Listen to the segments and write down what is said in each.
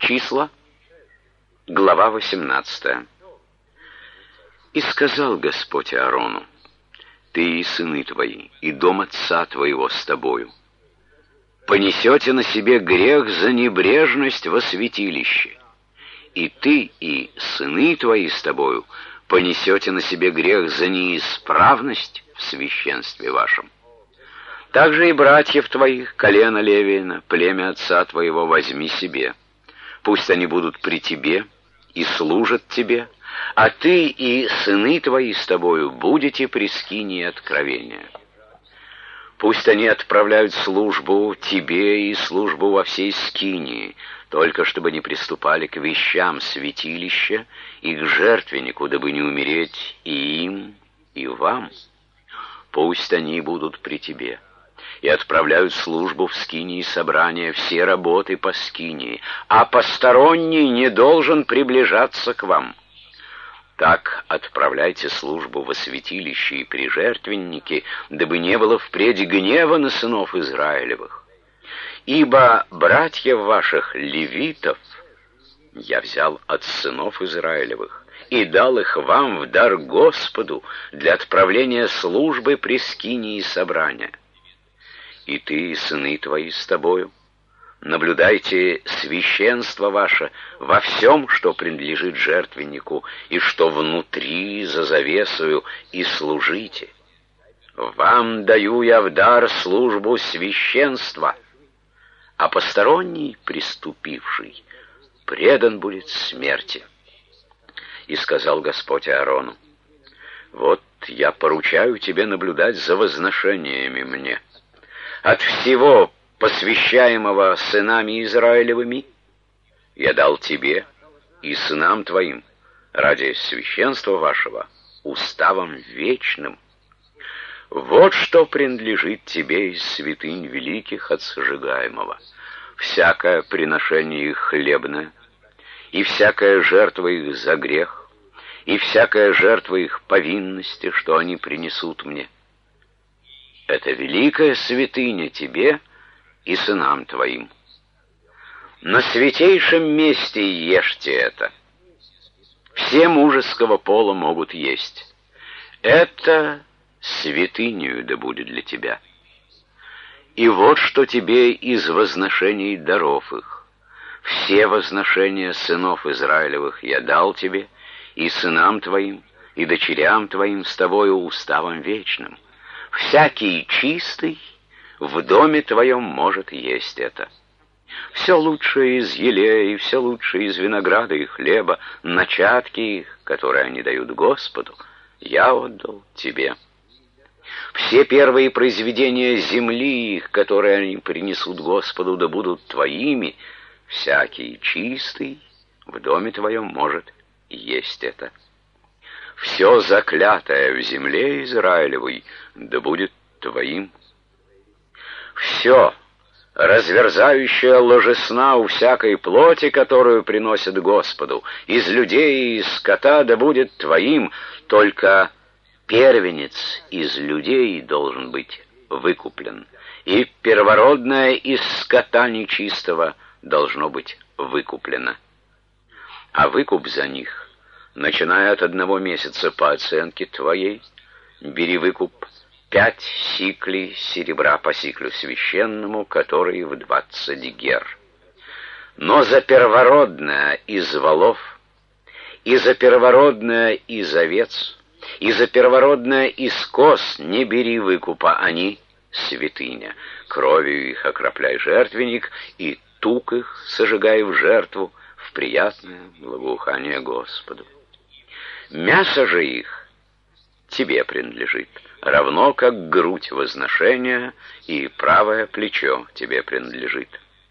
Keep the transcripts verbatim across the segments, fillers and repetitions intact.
Числа, глава восемнадцатая. «И сказал Господь Аарону: ты и сыны твои, и дом отца твоего с тобою понесете на себе грех за небрежность во святилище, и ты и сыны твои с тобою понесете на себе грех за неисправность в священстве вашем. Также и братьев твоих, колено Левиина, племя отца твоего, возьми себе. Пусть они будут при тебе и служат тебе, а ты и сыны твои с тобою будете при скинии откровения. Пусть они отправляют службу тебе и службу во всей скинии, только чтобы не приступали к вещам святилища и к жертвеннику, дабы не умереть и им, и вам. Пусть они будут при тебе и отправляют службу в скинии собрания, все работы по скинии, а посторонний не должен приближаться к вам. Так отправляйте службу во святилище и при жертвеннике, дабы не было впредь гнева на сынов Израилевых. Ибо братьев ваших, левитов, я взял от сынов Израилевых и дал их вам в дар Господу для отправления службы при скинии собрания. И ты, и сыны твои с тобою, наблюдайте священство ваше во всем, что принадлежит жертвеннику, и что внутри за завесою, и служите. Вам даю я в дар службу священства, а посторонний, приступивший, предан будет смерти. И сказал Господь Аарону: вот я поручаю тебе наблюдать за возношениями мне. От всего посвящаемого сынами Израилевыми я дал тебе и сынам твоим ради священства вашего уставом вечным. Вот что принадлежит тебе из святынь великих от сожигаемого: всякое приношение их хлебное, и всякая жертва их за грех, и всякая жертва их повинности, что они принесут мне. Это великая святыня тебе и сынам твоим. На святейшем месте ешьте это. Все мужеского пола могут есть. Это святынею да будет для тебя. И вот что тебе из возношений даров их. Все возношения сынов Израилевых я дал тебе, и сынам твоим, и дочерям твоим с тобою уставом вечным. Всякий чистый в доме твоем может есть это. Все лучшее из елея, и все лучшее из винограда и хлеба, начатки их, которые они дают Господу, я отдал тебе. Все первые произведения земли их, которые они принесут Господу, да будут твоими. Всякий чистый в доме твоем может есть это. Все заклятое в земле Израилевой да будет твоим. Все разверзающее ложесна у всякой плоти, которую приносят Господу, из людей и из скота да будет твоим, только первенец из людей должен быть выкуплен, и первородное из скота нечистого должно быть выкуплено. А выкуп за них, начиная от одного месяца по оценке твоей, бери выкуп пять сиклей серебра по сиклю священному, который в двадцать гер. Но за первородное из волов, и за первородное из овец, и за первородное из коз не бери выкупа, они святыня. Кровью их окропляй жертвенник, и тук их сожигай в жертву, в приятное благоухание Господу. Мясо же их тебе принадлежит, равно как грудь возношения и правое плечо тебе принадлежит.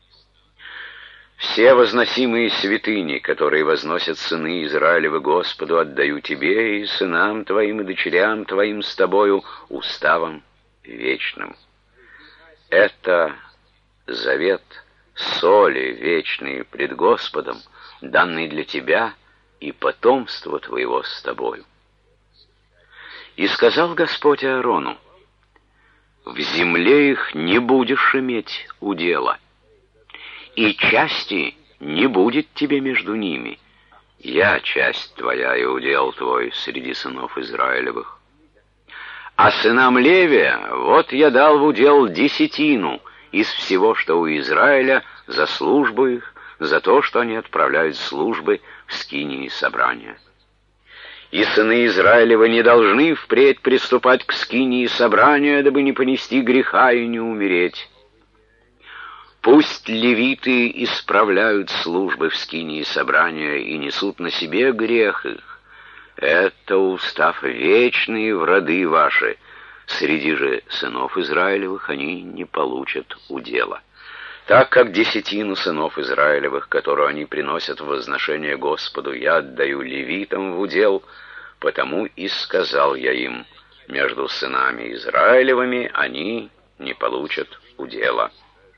Все возносимые святыни, которые возносят сыны Израилевы Господу, отдаю тебе и сынам твоим и дочерям твоим с тобою уставом вечным. Это завет соли вечные пред Господом, данный для тебя и потомства твоего с тобою. И сказал Господь Аарону: в земле их не будешь иметь удела, и части не будет тебе между ними. Я часть твоя и удел твой среди сынов Израилевых. А сынам Левия вот я дал в удел десятину из всего, что у Израиля, за службу их, за то, что они отправляют службы в скинии собрания. И сыны Израилевы не должны впредь приступать к скинии собрания, дабы не понести греха и не умереть. Пусть левиты исправляют службы в скинии собрания и несут на себе грех их. Это устав вечный в роды ваши. Среди же сынов Израилевых они не получат удела. Так как десятину сынов Израилевых, которую они приносят в возношение Господу, я отдаю левитам в удел, потому и сказал я им, между сынами Израилевыми они не получат удела.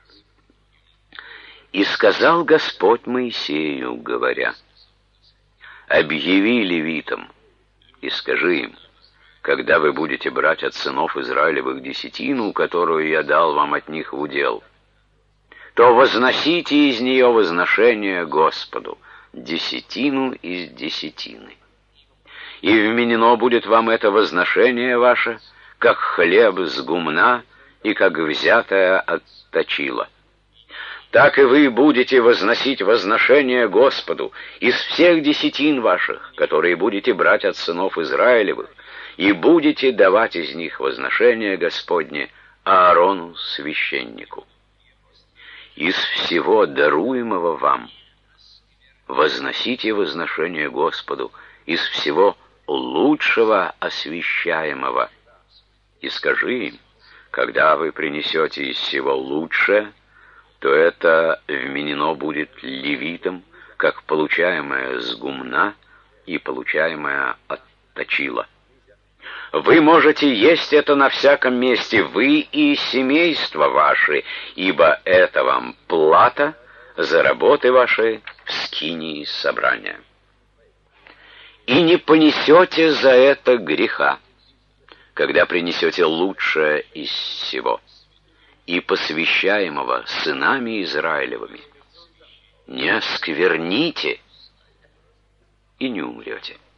И сказал Господь Моисею, говоря: «Объяви левитам и скажи им, когда вы будете брать от сынов Израилевых десятину, которую я дал вам от них в удел, то возносите из нее возношение Господу, десятину из десятины. И вменено будет вам это возношение ваше, как хлеб с гумна и как взятое от точила. Так и вы будете возносить возношение Господу из всех десятин ваших, которые будете брать от сынов Израилевых, и будете давать из них возношение Господне Аарону священнику. Из всего даруемого вам возносите возношение Господу, из всего лучшего освящаемого. И скажи им, когда вы принесете из всего лучшее, то это вменено будет левитам, как получаемое с гумна и получаемое от точила. Вы можете есть это на всяком месте, вы и семейство ваше, ибо это вам плата за работы ваши в скинии собрания. И не понесете за это греха, когда принесете лучшее из всего, и посвящаемого сынами Израилевыми. Не оскверните, и не умрете.